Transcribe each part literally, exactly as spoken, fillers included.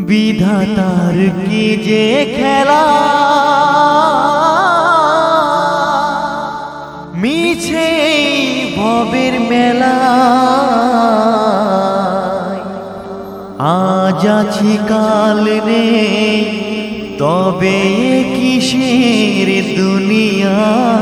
বিধাতার কি যে খেলা, মিছে ভবের মেলা। আজ আছি কাল নেই, তবে কিসের দুনিয়া।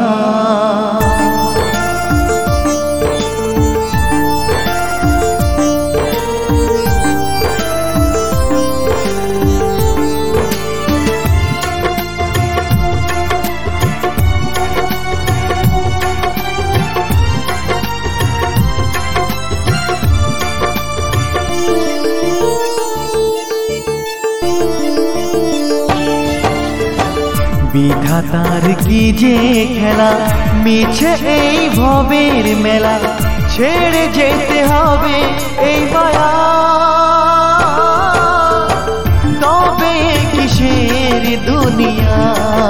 বিধাতার কি যে খেলা, মিছে এই ভবের মেলা। ছেড়ে যেতে হবে এই মায়া, তবে কিসের দুনিয়া।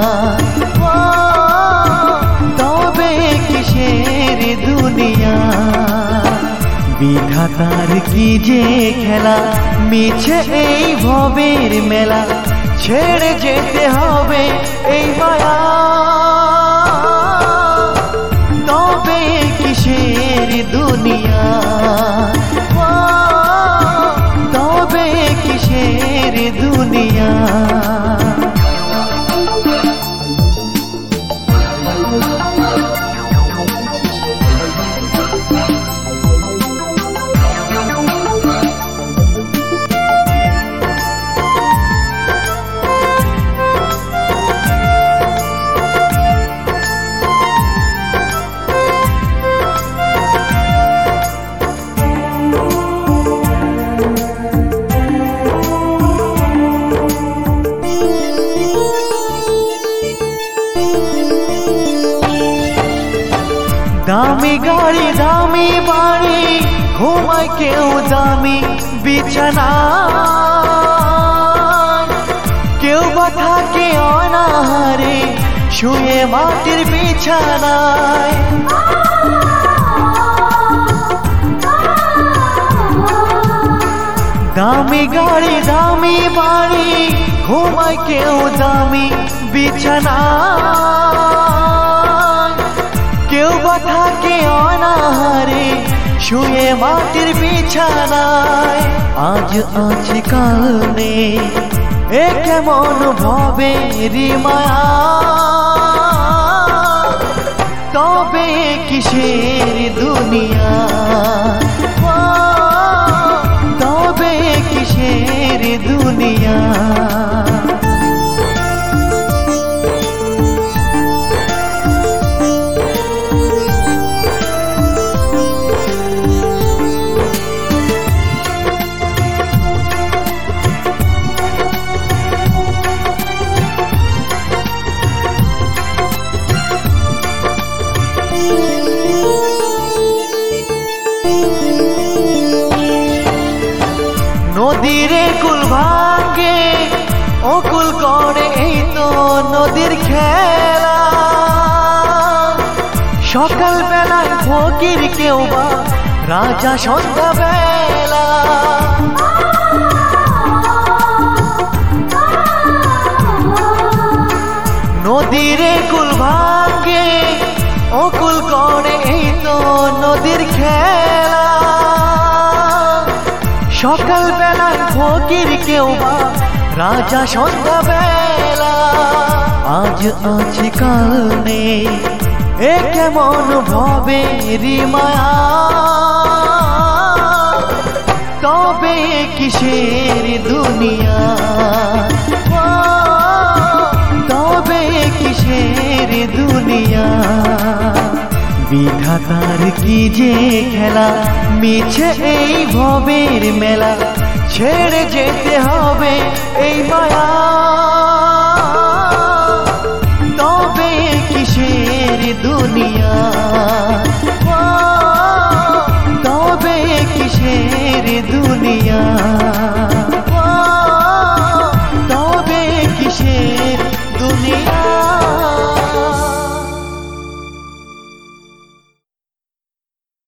তবে কিসের দুনিয়া। বিধাতার কি যে খেলা, মিছে এই ভবের মেলা। ছেড়ে যেতে হবে এই মায়া, তবে কিসের দুনিয়া। তবে কিসের দুনিয়া। দামি গাড়ি দামি বাড়ি, ঘুমায় কেউ দামি বিছানা। কেউ বা থাকে অনাহারে শুয়ে মাটির বিছানায়। দামি গাড়ি দামি বাড়ি, ঘুমায় কেউ দামি বিছানা। কেউ বা থাকে অনাহারে শুয়ে মাটির বিছানায়। আজ আছে কাল নেই, এ কেমন ভবের মায়া। তবে কিসের দুনিয়া। তবে কিসের দুনিয়া। নদীরে কুল ভাঙ্গে অকুল করে এই তো নদীর খেলা। সকাল বেলায় ফকির কেউ বা রাজা সন্ধ্যা বেলা। নদীরে কুল ভাঙ্গে অকুল করে এই তো নদীর খেলা। সকাল বেলায় ফকির কেউ বা রাজা সন্ধ্যা বেলা। আজ আছে কাল নেই, এ কেমন ভবের মায়া। তবে কিসের দুনিয়া। তবে কিসের দুনিয়া। বিধাতার কি যে খেলা, মিছে এই ভবের মেলা। ছেড়ে যেতে হবে এই মায়া, তবে কিসের দুনিয়া।